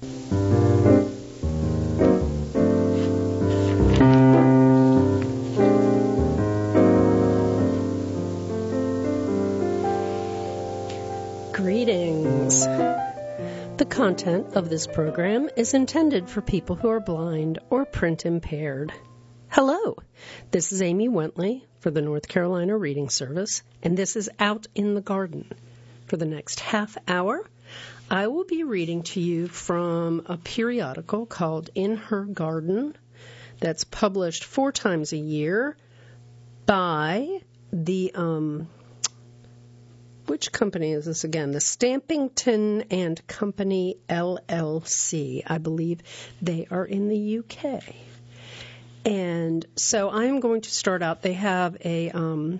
Greetings. The content of this program is intended for people who are blind or print impaired. Hello, this is Amy Wentley for the North Carolina Reading Service, and this is Out in the Garden. For the next half hour, I will be reading to you from a periodical called In Her Garden that's published 4 times a year by the, which company is this again? The Stampington and Company LLC. I believe they are in the UK. And so I'm going to start out. They have the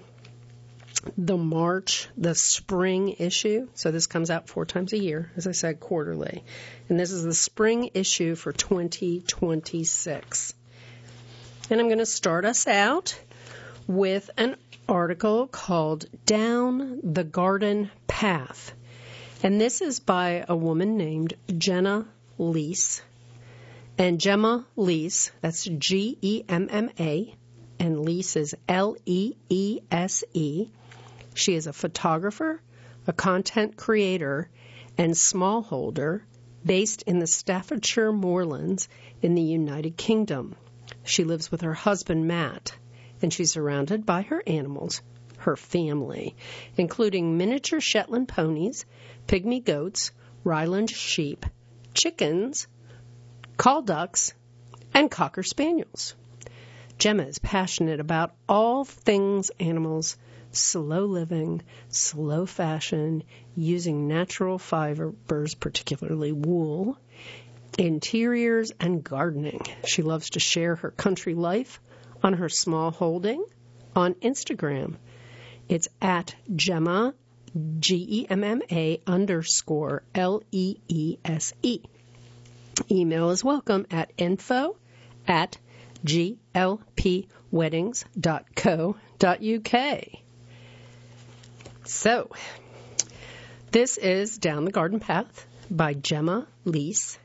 spring issue. So this comes out 4 times a year, as I said, quarterly. And this is the spring issue for 2026. And I'm going to start us out with an article called Down the Garden Path. And this is by a woman named Jenna Leese. And Gemma Leese, that's Gemma, and Leese is Leese. She is a photographer, a content creator, and smallholder based in the Staffordshire Moorlands in the United Kingdom. She lives with her husband, Matt, and she's surrounded by her animals, her family, including miniature Shetland ponies, pygmy goats, Ryland sheep, chickens, call ducks, and cocker spaniels. Gemma is passionate about all things animals, slow living, slow fashion, using natural fibers, particularly wool, interiors, and gardening. She loves to share her country life on her small holding on Instagram. It's at Gemma, Gemma _Leese. Email is welcome at info@glpweddings.co.uk. So, this is Down the Garden Path by Gemma Leese.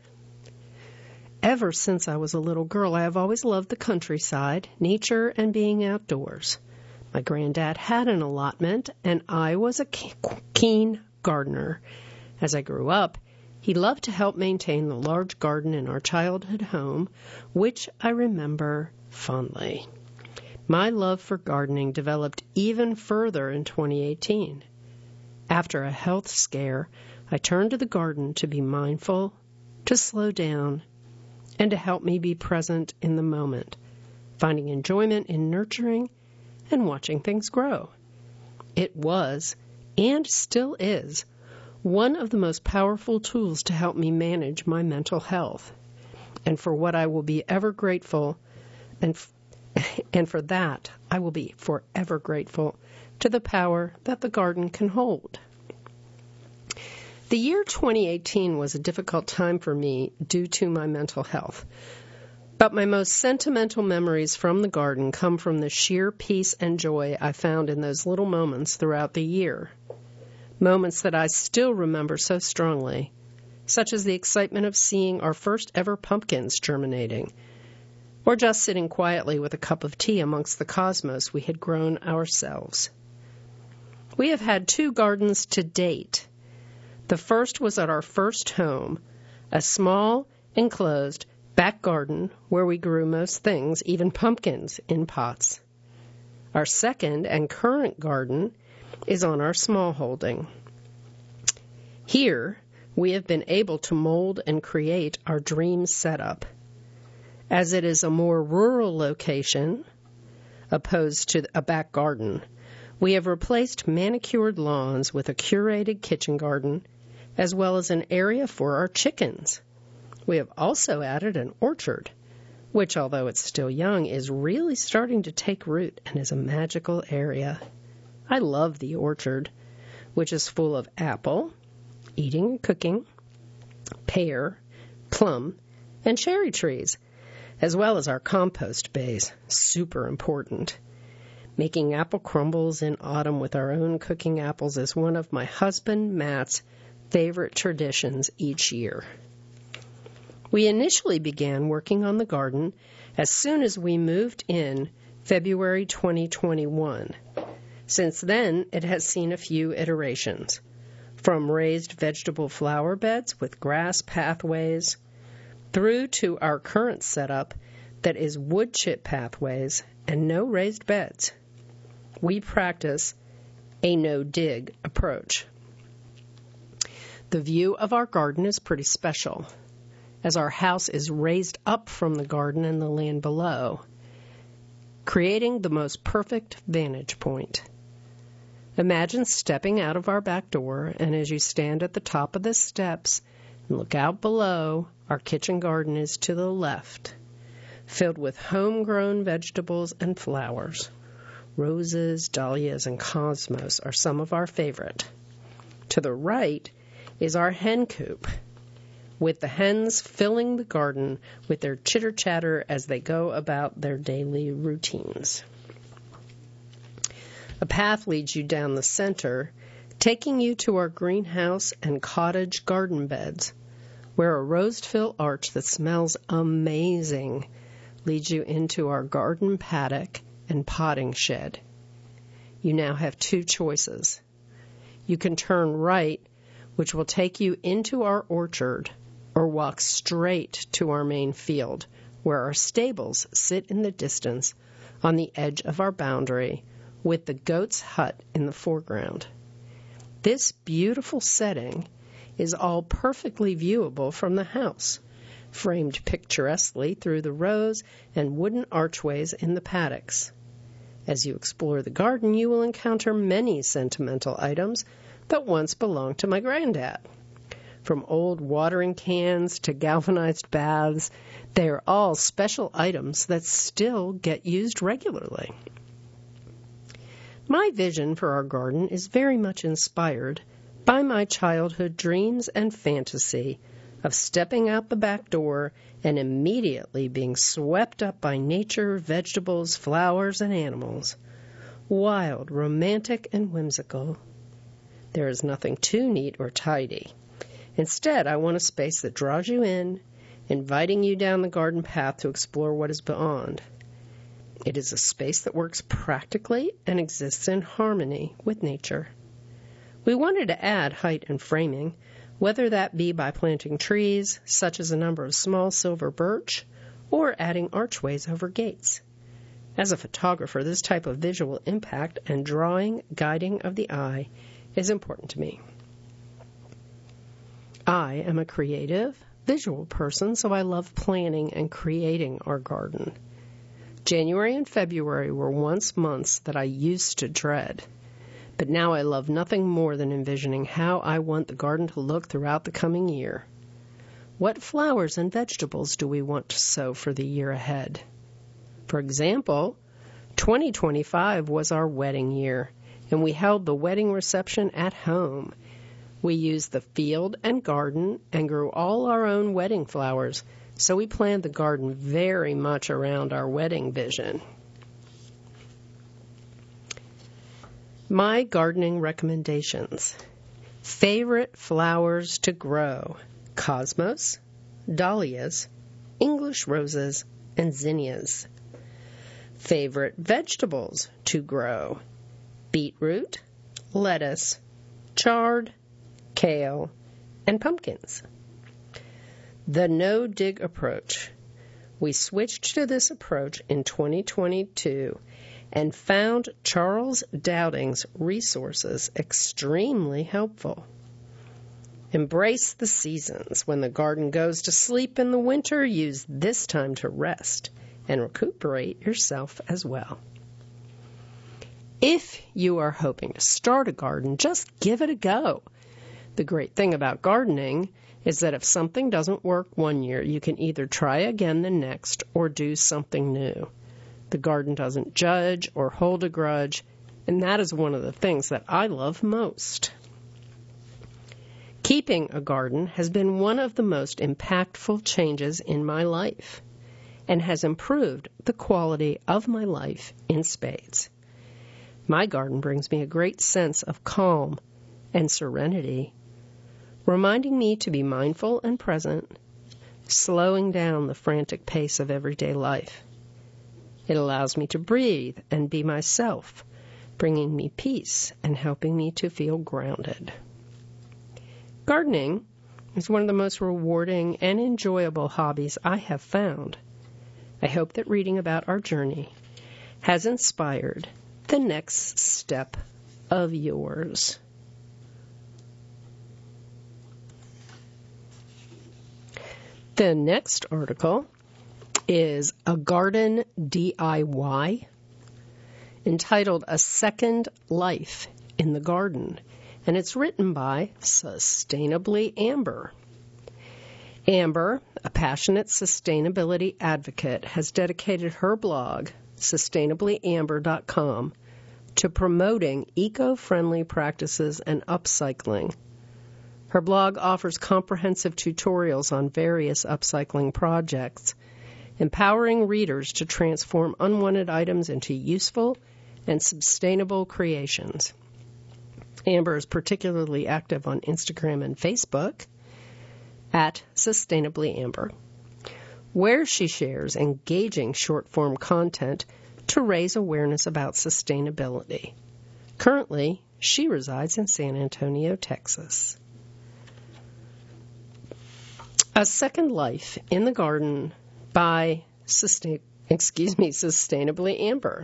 Ever since I was a little girl, I have always loved the countryside, nature, and being outdoors. My granddad had an allotment, and I was a keen gardener. As I grew up, he loved to help maintain the large garden in our childhood home, which I remember fondly. My love for gardening developed even further in 2018. After a health scare, I turned to the garden to be mindful, to slow down, and to help me be present in the moment, finding enjoyment in nurturing and watching things grow. It was, and still is, one of the most powerful tools to help me manage my mental health, and for what I will be ever grateful, and for that I will be forever grateful to the power that the garden can hold. The year 2018 was a difficult time for me due to my mental health, but my most sentimental memories from the garden come from the sheer peace and joy I found in those little moments throughout the year. Moments that I still remember so strongly, such as the excitement of seeing our first ever pumpkins germinating, or just sitting quietly with a cup of tea amongst the cosmos we had grown ourselves. We have had 2 gardens to date. The first was at our first home, a small, enclosed back garden where we grew most things, even pumpkins, in pots. Our second and current garden is on our small holding. Here, we have been able to mold and create our dream setup. As it is a more rural location, opposed to a back garden, we have replaced manicured lawns with a curated kitchen garden, as well as an area for our chickens. We have also added an orchard, which, although it's still young, is really starting to take root and is a magical area. I love the orchard, which is full of apple, eating and cooking, pear, plum, and cherry trees, as well as our compost bays, super important. Making apple crumbles in autumn with our own cooking apples is one of my husband Matt's favorite traditions each year. We initially began working on the garden as soon as we moved in February 2021. Since then, it has seen a few iterations, from raised vegetable flower beds with grass pathways through to our current setup that is wood chip pathways and no raised beds. We practice a no-dig approach. The view of our garden is pretty special, as our house is raised up from the garden and the land below, creating the most perfect vantage point. Imagine stepping out of our back door, and as you stand at the top of the steps and look out below, our kitchen garden is to the left, filled with homegrown vegetables and flowers. Roses, dahlias, and cosmos are some of our favorite. To the right is our hen coop, with the hens filling the garden with their chitter-chatter as they go about their daily routines. A path leads you down the center, taking you to our greenhouse and cottage garden beds, where a rose-filled arch that smells amazing leads you into our garden paddock and potting shed. You now have two choices. You can turn right, which will take you into our orchard, or walk straight to our main field, where our stables sit in the distance on the edge of our boundary, with the goat's hut in the foreground. This beautiful setting is all perfectly viewable from the house, framed picturesquely through the rows and wooden archways in the paddocks. As you explore the garden, you will encounter many sentimental items that once belonged to my granddad. From old watering cans to galvanized baths, they are all special items that still get used regularly. My vision for our garden is very much inspired by my childhood dreams and fantasy of stepping out the back door and immediately being swept up by nature, vegetables, flowers, and animals. Wild, romantic, and whimsical. There is nothing too neat or tidy. Instead, I want a space that draws you in, inviting you down the garden path to explore what is beyond. It is a space that works practically and exists in harmony with nature. We wanted to add height and framing, whether that be by planting trees, such as a number of small silver birch, or adding archways over gates. As a photographer, this type of visual impact and drawing, guiding of the eye is important to me. I am a creative, visual person, so I love planning and creating our garden. January and February were once months that I used to dread, but now I love nothing more than envisioning how I want the garden to look throughout the coming year. What flowers and vegetables do we want to sow for the year ahead? For example, 2025 was our wedding year, and we held the wedding reception at home. We used the field and garden and grew all our own wedding flowers, so we planned the garden very much around our wedding vision. My gardening recommendations. Favorite flowers to grow: cosmos, dahlias, English roses, and zinnias. Favorite vegetables to grow: beetroot, lettuce, chard, kale, and pumpkins. The no-dig approach. We switched to this approach in 2022 and found Charles Dowding's resources extremely helpful. Embrace the seasons. When the garden goes to sleep in the winter, use this time to rest and recuperate yourself as well. If you are hoping to start a garden, just give it a go. The great thing about gardening is that if something doesn't work one year, you can either try again the next or do something new. The garden doesn't judge or hold a grudge, and that is one of the things that I love most. Keeping a garden has been one of the most impactful changes in my life and has improved the quality of my life in spades. My garden brings me a great sense of calm and serenity, reminding me to be mindful and present, slowing down the frantic pace of everyday life. It allows me to breathe and be myself, bringing me peace and helping me to feel grounded. Gardening is one of the most rewarding and enjoyable hobbies I have found. I hope that reading about our journey has inspired the next step of yours. The next article is a garden DIY entitled A Second Life in the Garden, and it's written by Sustainably Amber. Amber, a passionate sustainability advocate, has dedicated her blog, sustainablyamber.com, to promoting eco-friendly practices and upcycling. Her blog offers comprehensive tutorials on various upcycling projects, empowering readers to transform unwanted items into useful and sustainable creations. Amber is particularly active on Instagram and Facebook at sustainablyamber, where she shares engaging short-form content to raise awareness about sustainability. Currently, she resides in San Antonio, Texas. A Second Life in the Garden by Sustainably Amber.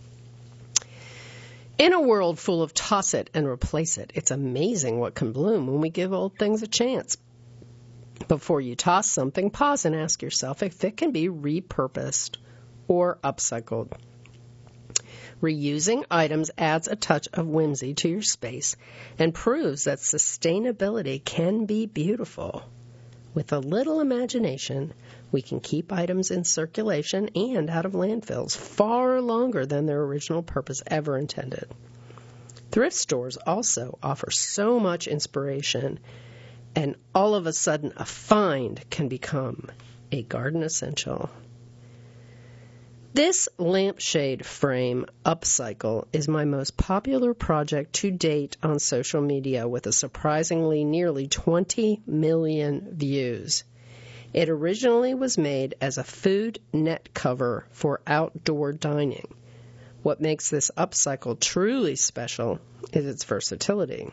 In a world full of toss it and replace it, it's amazing what can bloom when we give old things a chance. Before you toss something, pause and ask yourself if it can be repurposed or upcycled. Reusing items adds a touch of whimsy to your space and proves that sustainability can be beautiful. With a little imagination, we can keep items in circulation and out of landfills far longer than their original purpose ever intended. Thrift stores also offer so much inspiration, and all of a sudden a find can become a garden essential. This lampshade frame upcycle is my most popular project to date on social media, with a surprisingly nearly 20 million views. It originally was made as a food net cover for outdoor dining. What makes this upcycle truly special is its versatility.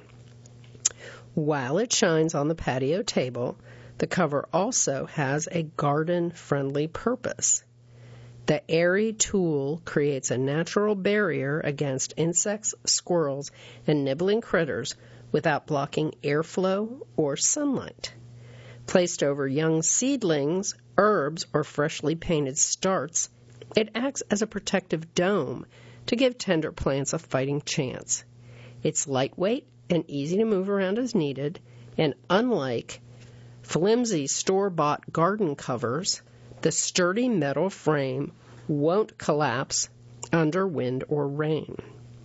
While it shines on the patio table, the cover also has a garden-friendly purpose. The airy tool creates a natural barrier against insects, squirrels, and nibbling critters without blocking airflow or sunlight. Placed over young seedlings, herbs, or freshly painted starts, it acts as a protective dome to give tender plants a fighting chance. It's lightweight and easy to move around as needed, and unlike flimsy store-bought garden covers, the sturdy metal frame won't collapse under wind or rain.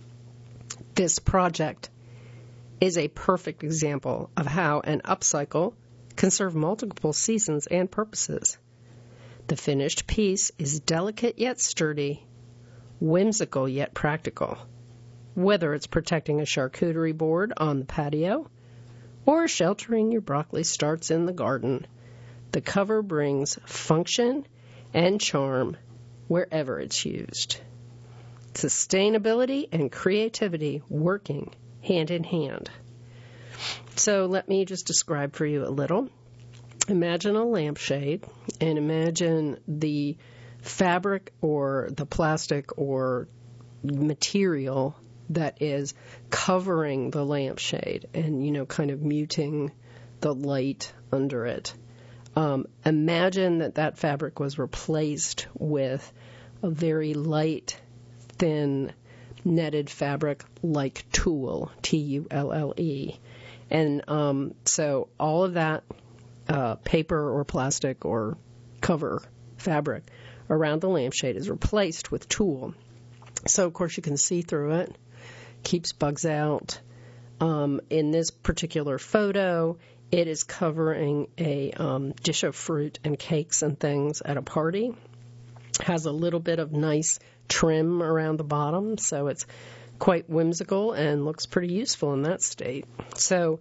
This project is a perfect example of how an upcycle can serve multiple seasons and purposes. The finished piece is delicate yet sturdy, whimsical yet practical. Whether it's protecting a charcuterie board on the patio or sheltering your broccoli starts in the garden, the cover brings function and charm wherever it's used. Sustainability and creativity working hand in hand. So let me just describe for you a little. Imagine a lampshade and imagine the fabric or the plastic or material that is covering the lampshade and, kind of muting the light under it. Imagine that fabric was replaced with a very light, thin, netted fabric like tulle, Tulle. And so all of that paper or plastic or cover fabric around the lampshade is replaced with tulle. So, of course, you can see through it, keeps bugs out. In this particular photo, it is covering a dish of fruit and cakes and things at a party. Has a little bit of nice trim around the bottom, so it's quite whimsical and looks pretty useful in that state. So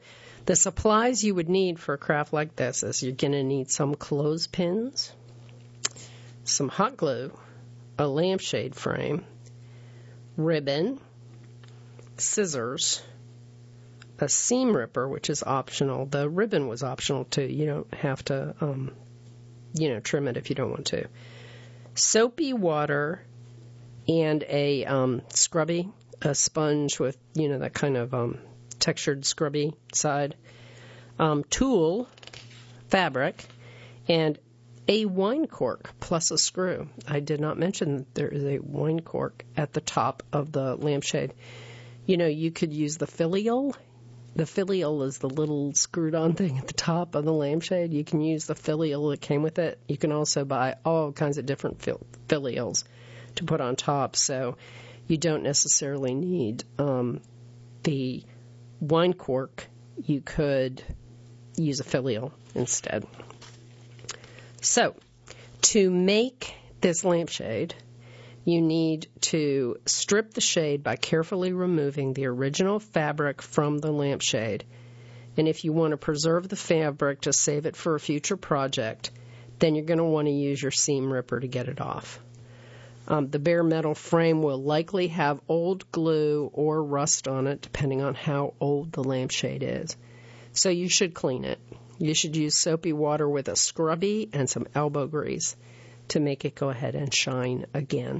The supplies you would need for a craft like this is you're going to need some clothespins, some hot glue, a lampshade frame, ribbon, scissors, a seam ripper, which is optional. The ribbon was optional too. You don't have to, trim it if you don't want to. Soapy water and a scrubby, a sponge with, that kind of textured scrubby side, tulle, fabric, and a wine cork plus a screw. I did not mention that there is a wine cork at the top of the lampshade. You could use the filial. The filial is the little screwed-on thing at the top of the lampshade. You can use the filial that came with it. You can also buy all kinds of different filials to put on top, so you don't necessarily need the wine cork. You could use a filial instead. So, to make this lampshade, you need to strip the shade by carefully removing the original fabric from the lampshade. And if you want to preserve the fabric to save it for a future project, then you're going to want to use your seam ripper to get it off. The bare metal frame will likely have old glue or rust on it, depending on how old the lampshade is. So you should clean it. You should use soapy water with a scrubby and some elbow grease to make it go ahead and shine again.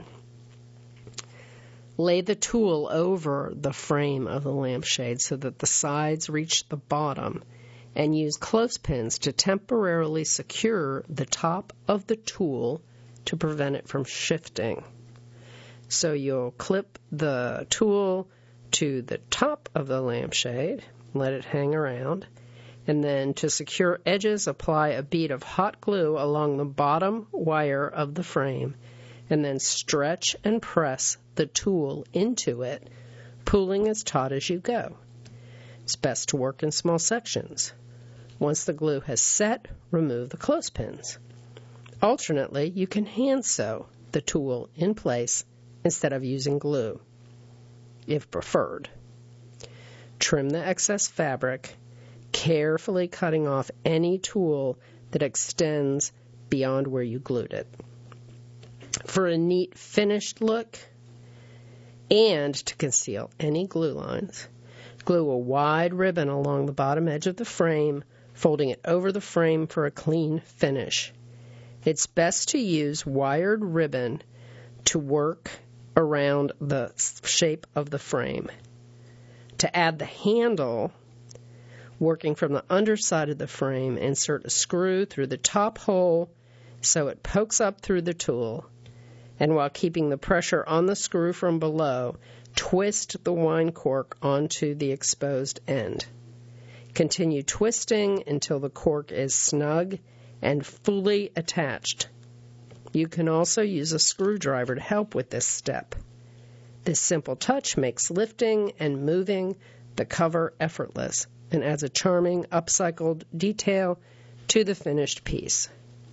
Lay the tulle over the frame of the lampshade so that the sides reach the bottom, and use clothespins to temporarily secure the top of the tulle to prevent it from shifting. So you'll clip the tulle to the top of the lampshade, let it hang around, and then to secure edges, apply a bead of hot glue along the bottom wire of the frame, and then stretch and press the tulle into it, pulling as taut as you go. It's best to work in small sections. Once the glue has set, remove the clothespins. Alternately, you can hand sew the tulle in place instead of using glue, if preferred. Trim the excess fabric, carefully cutting off any tulle that extends beyond where you glued it. For a neat finished look, and to conceal any glue lines, glue a wide ribbon along the bottom edge of the frame, folding it over the frame for a clean finish. It's best to use wired ribbon to work around the shape of the frame. To add the handle, working from the underside of the frame, insert a screw through the top hole so it pokes up through the tulle, and while keeping the pressure on the screw from below, twist the wine cork onto the exposed end. Continue twisting until the cork is snug and fully attached. You can also use a screwdriver to help with this step. This simple touch makes lifting and moving the cover effortless and adds a charming upcycled detail to the finished piece.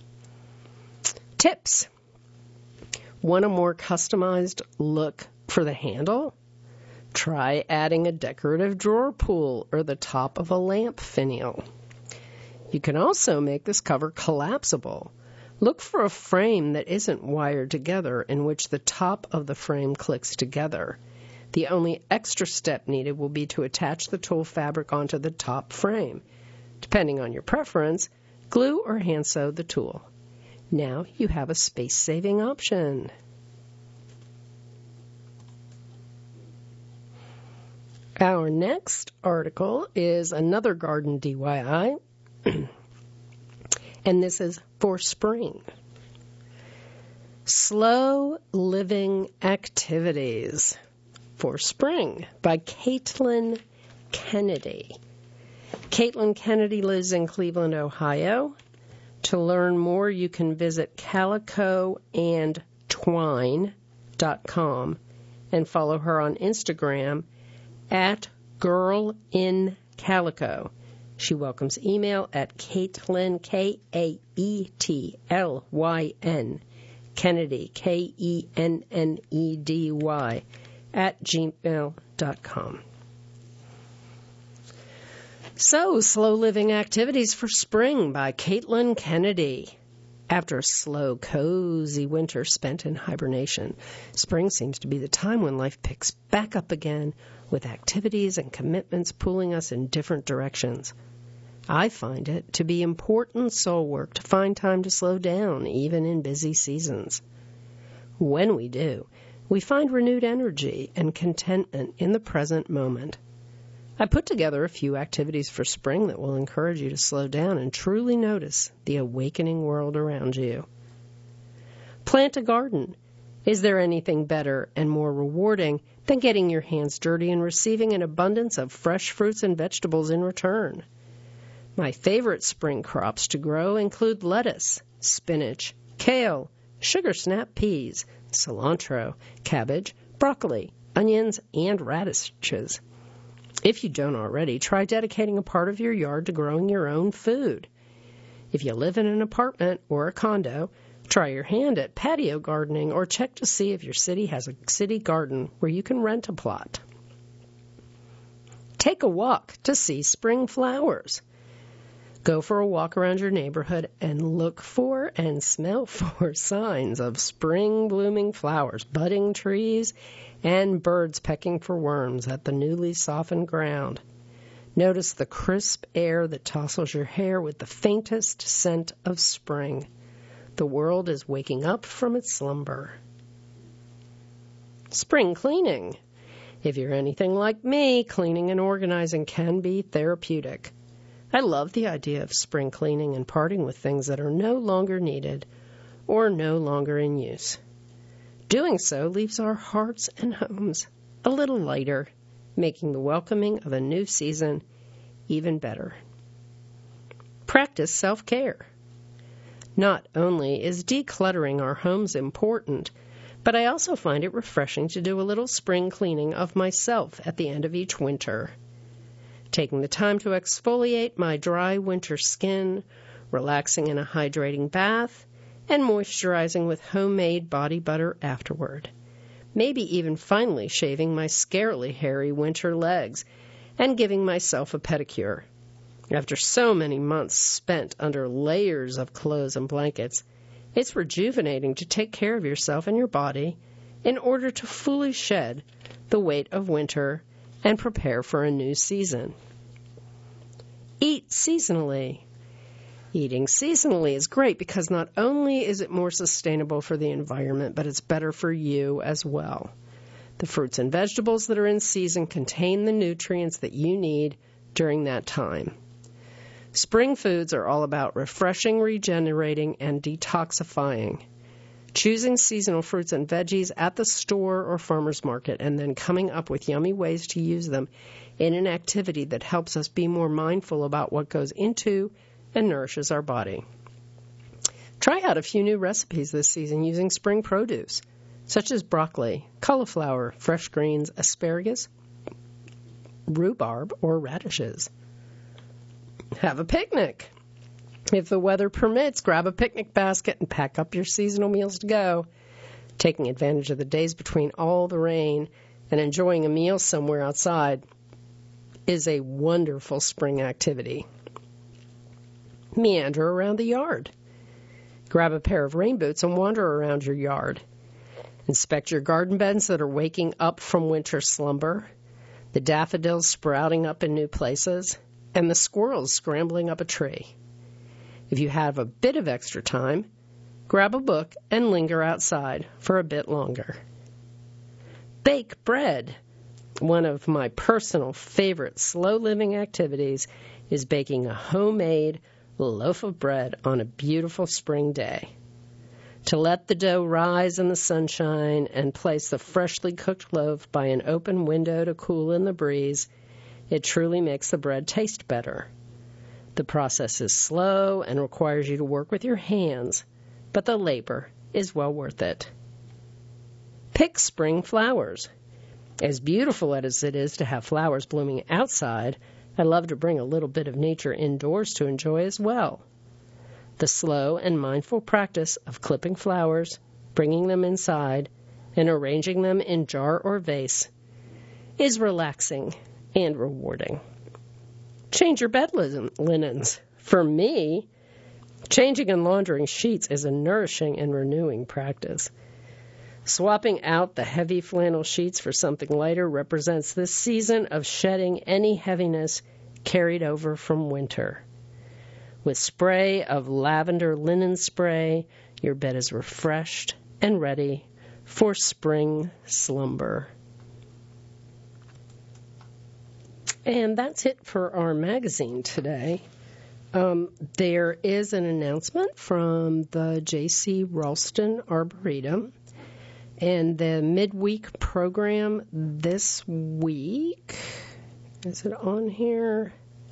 Tips. Want a more customized look for the handle? Try adding a decorative drawer pull or the top of a lamp finial. You can also make this cover collapsible. Look for a frame that isn't wired together in which the top of the frame clicks together. The only extra step needed will be to attach the tulle fabric onto the top frame. Depending on your preference, glue or hand sew the tulle. Now you have a space-saving option. Our next article is another garden DIY, and this is for spring. Slow Living Activities for Spring by Caitlin Kennedy. Caitlin Kennedy lives in Cleveland, Ohio. To learn more, you can visit calicoandtwine.com and follow her on Instagram at girlincalico. She welcomes email at Caitlin, Kaetlyn, Kennedy, Kennedy, at gmail.com. So, Slow Living Activities for Spring by Caitlin Kennedy. After a slow, cozy winter spent in hibernation, spring seems to be the time when life picks back up again, with activities and commitments pulling us in different directions. I find it to be important soul work to find time to slow down, even in busy seasons. When we do, we find renewed energy and contentment in the present moment. I put together a few activities for spring that will encourage you to slow down and truly notice the awakening world around you. Plant a garden. Is there anything better and more rewarding than getting your hands dirty and receiving an abundance of fresh fruits and vegetables in return? My favorite spring crops to grow include lettuce, spinach, kale, sugar snap peas, cilantro, cabbage, broccoli, onions, and radishes. If you don't already, try dedicating a part of your yard to growing your own food. If you live in an apartment or a condo, try your hand at patio gardening or check to see if your city has a city garden where you can rent a plot. Take a walk to see spring flowers. Go for a walk around your neighborhood and look for and smell for signs of spring blooming flowers, budding trees, and birds pecking for worms at the newly softened ground. Notice the crisp air that tousles your hair with the faintest scent of spring. The world is waking up from its slumber. Spring cleaning. If you're anything like me, cleaning and organizing can be therapeutic. I love the idea of spring cleaning and parting with things that are no longer needed or no longer in use. Doing so leaves our hearts and homes a little lighter, making the welcoming of a new season even better. Practice self-care. Not only is decluttering our homes important, but I also find it refreshing to do a little spring cleaning of myself at the end of each winter. Taking the time to exfoliate my dry winter skin, relaxing in a hydrating bath, and moisturizing with homemade body butter afterward. Maybe even finally shaving my scarily hairy winter legs and giving myself a pedicure. After so many months spent under layers of clothes and blankets, it's rejuvenating to take care of yourself and your body in order to fully shed the weight of winter and prepare for a new season. Eat seasonally. Eating seasonally is great because not only is it more sustainable for the environment, but it's better for you as well. The fruits and vegetables that are in season contain the nutrients that you need during that time. Spring foods are all about refreshing, regenerating, and detoxifying. Choosing seasonal fruits and veggies at the store or farmer's market and then coming up with yummy ways to use them in an activity that helps us be more mindful about what goes into and nourishes our body. Try out a few new recipes this season using spring produce, such as broccoli, cauliflower, fresh greens, asparagus, rhubarb, or radishes. Have a picnic. If the weather permits, grab a picnic basket and pack up your seasonal meals to go. Taking advantage of the days between all the rain and enjoying a meal somewhere outside is a wonderful spring activity. Meander around the yard. Grab a pair of rain boots and wander around your yard. Inspect your garden beds that are waking up from winter slumber, the daffodils sprouting up in new places, and the squirrels scrambling up a tree. If you have a bit of extra time, grab a book and linger outside for a bit longer. Bake bread. One of my personal favorite slow living activities is baking a homemade loaf of bread on a beautiful spring day. To let the dough rise in the sunshine and place the freshly cooked loaf by an open window to cool in the breeze, it truly makes the bread taste better. The process is slow and requires you to work with your hands, but the labor is well worth it. Pick spring flowers. As beautiful as it is to have flowers blooming outside, I love to bring a little bit of nature indoors to enjoy as well. The slow and mindful practice of clipping flowers, bringing them inside, and arranging them in jar or vase is relaxing and rewarding. Change your bed linens. For me, changing and laundering sheets is a nourishing and renewing practice. Swapping out the heavy flannel sheets for something lighter represents this season of shedding any heaviness carried over from winter. With spray of lavender linen spray, your bed is refreshed and ready for spring slumber. And that's it for our magazine today. There is an announcement from the J.C. Ralston Arboretum. And the midweek program this week, is it on here?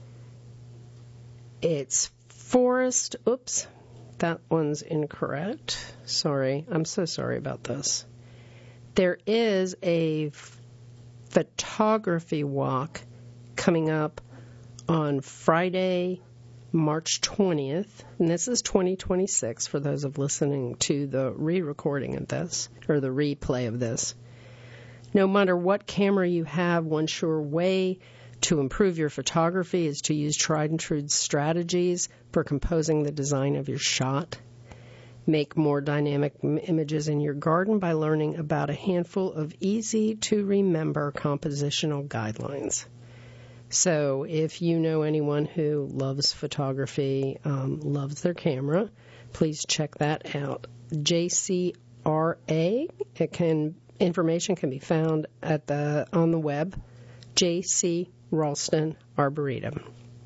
It's forest. Oops, that one's incorrect. Sorry, I'm so sorry about this. There is a photography walk coming up on Friday, March 20th, and this is 2026 for those of listening to the re-recording of this, or the replay of this. No matter what camera you have, one sure way to improve your photography is to use tried and true strategies for composing the design of your shot. Make more dynamic images in your garden by learning about a handful of easy-to-remember compositional guidelines. So if you know anyone who loves photography, loves their camera, please check that out. JCRA, information can be found on the web, J.C. Ralston Arboretum.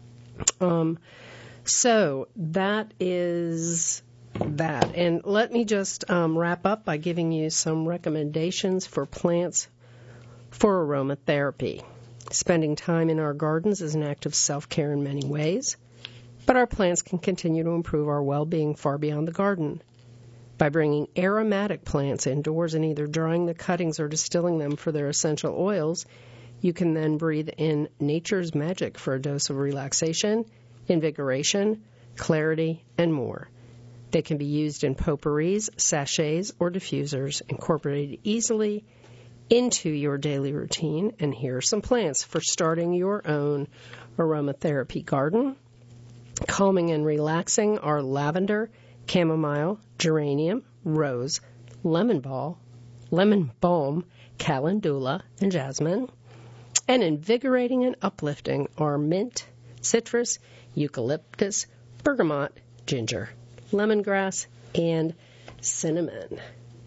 So that is that. And let me just wrap up by giving you some recommendations for plants for aromatherapy. Spending time in our gardens is an act of self-care in many ways, but our plants can continue to improve our well-being far beyond the garden. By bringing aromatic plants indoors and either drying the cuttings or distilling them for their essential oils, you can then breathe in nature's magic for a dose of relaxation, invigoration, clarity, and more. They can be used in potpourris, sachets, or diffusers, incorporated easily into your daily routine. And here are some plants for starting your own aromatherapy garden. Calming and relaxing are lavender, chamomile, geranium, rose, lemon balm, calendula, and jasmine. And invigorating and uplifting are mint, citrus, eucalyptus, bergamot, ginger, lemongrass, and cinnamon.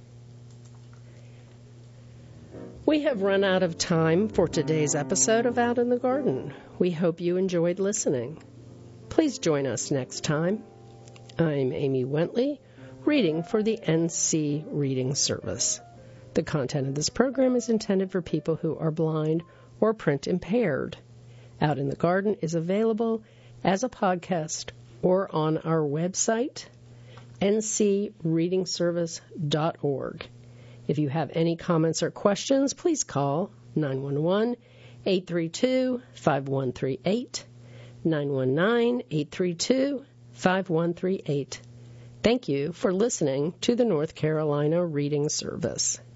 We have run out of time for today's episode of Out in the Garden. We hope you enjoyed listening. Please join us next time. I'm Amy Wentley, reading for the NC Reading Service. The content of this program is intended for people who are blind or print impaired. Out in the Garden is available as a podcast or on our website, ncreadingservice.org. If you have any comments or questions, please call 911-832-5138, 919-832-5138. Thank you for listening to the North Carolina Reading Service.